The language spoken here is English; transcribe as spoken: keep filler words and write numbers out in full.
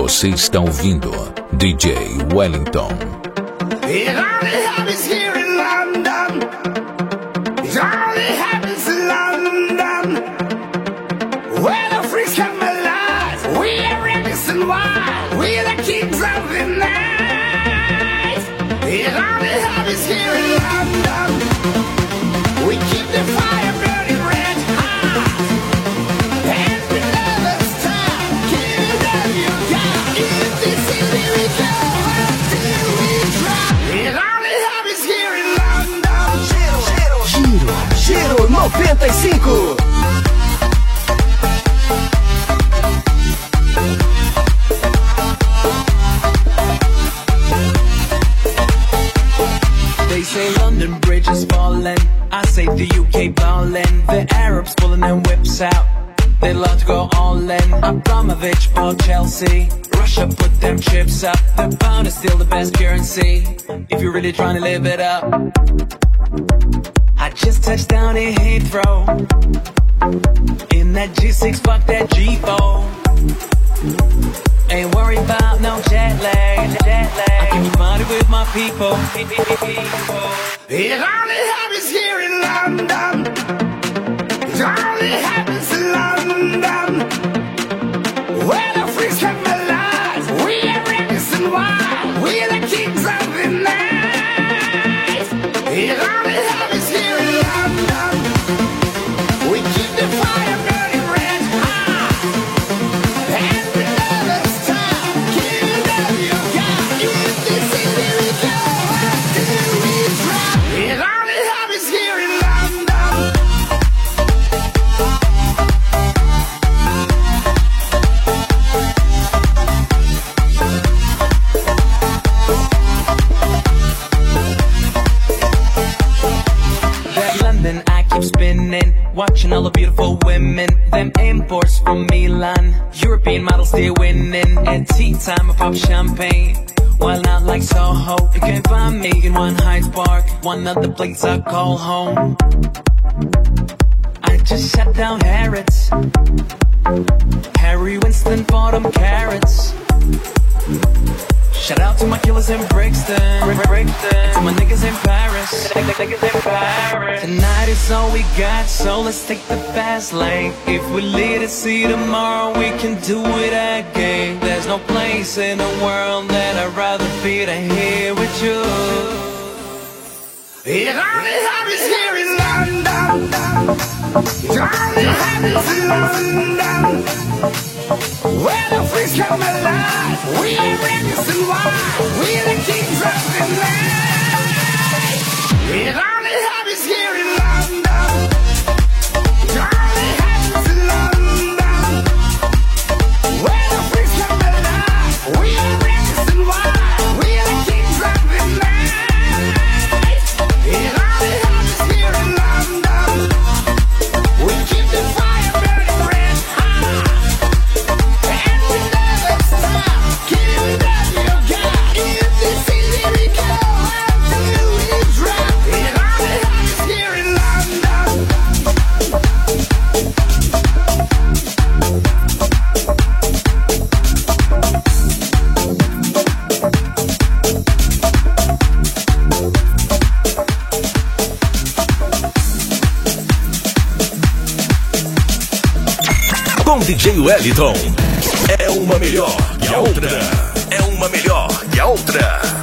Você está ouvindo D J Wellington. It only happens here in London. It only happens in London. Where the freaks come alive. We are reckless and wild. We are the kings of the night. It only happens here in London. We keep the fire burning red hot. And we never stop. Keep it up, you got. In this city we go until we drop. It only happens here in London. Giro, giro, giro, giro noventa e cinco. They say London Bridge is falling. I say the U K ballin'. The Arabs pulling them whips out. They love to go all in. Abramovich for Chelsea. Russia put them chips up. The pound is still the best currency. If you're really trying to live it up. I just touched down in Heathrow. In that G six, fuck that G four. Ain't worried about no jet lag, jet lag. I keep party with my people. It only happens here in London. It only happens in London. Where the freaks come alive. We are reckless and wild. We are the kings of the night. It only happens here in London. We keep the fire burning red hot. And we never stop. Keep it up, you got. In this city we go until we drop. It only happens here in London. That London, I keep spinning, watching all the beautiful women. Them imports from Milan, European models still winning. At tea time, I pop champagne. While out like Soho, you can find me in one Hyde Park. One of the places I call home. I just shut down Harrods. Harry Winston for them carrots. Shout out to my killers in Brixton, Brixton. To my niggas in Paris, niggas in Paris. Tonight is all we got, so let's take the fast lane. If we live to see tomorrow, we can do it again. There's no place in the world that I'd rather be than here with you. It only happens here in London. It only happens in London. Where the freaks come alive. We are reckless and wild. We are the kings of the night. It only happens here in London. It only happens in London. Where the freaks come alive. We are reckless and wild. We are the kings of the night. It only happens here in London. We keep the fire burning red hot. And we never stop. Keep it up, you got. In this city we go until we drop. It only happens here in London. Com D J Wellington. É uma melhor que a outra. É uma melhor que a outra.